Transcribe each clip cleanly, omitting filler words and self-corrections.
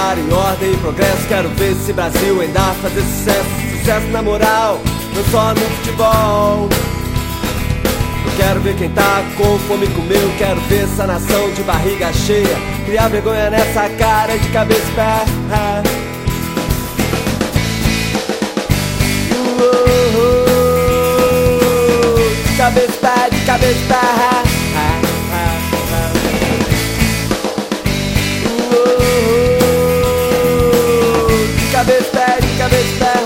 acreditar em ordem e progresso. Quero ver esse Brasil ainda fazer sucesso. Sucesso na moral, não só no futebol. Eu quero ver quem tá com fome comeu. Quero ver essa nação de barriga cheia criar vergonha nessa cara de cabeça e pé. De cabeça e pé, de cabeça e pé. De cabeça e pé, de cabeça e pé.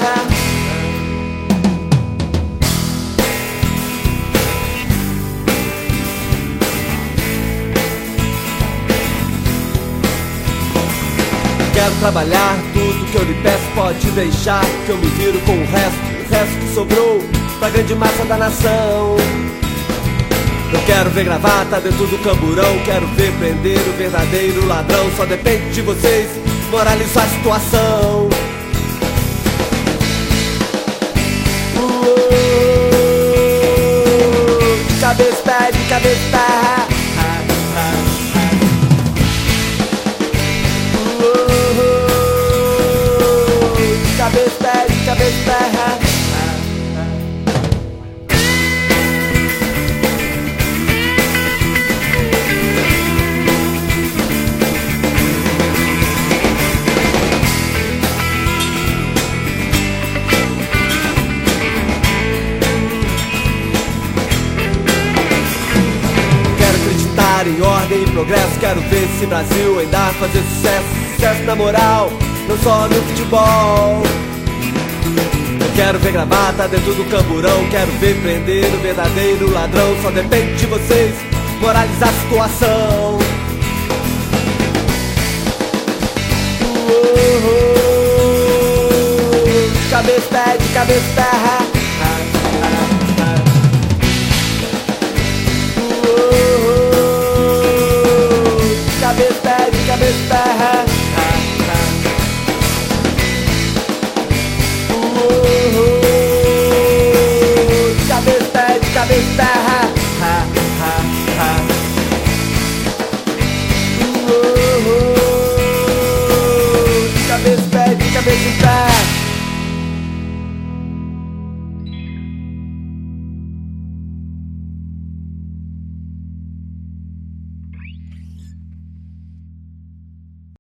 Quero trabalhar, tudo que eu lhe peço pode deixar, que eu me viro com o resto que sobrou pra grande massa da nação. Eu quero ver gravata dentro do camburão, quero ver prender o verdadeiro ladrão. Só depende de vocês moralizar a situação. De cabeça e pé, de cabeça e pé. Cabeça, pé, de cabeça, pé. Quero acreditar em ordem e progresso. Quero ver esse Brasil ainda fazer sucesso. Sucesso na moral, não só no futebol. Eu quero ver gravata dentro do camburão, quero ver prender o verdadeiro ladrão. Só depende de vocês moralizar a situação. De cabeça, pé, de cabeça, pé.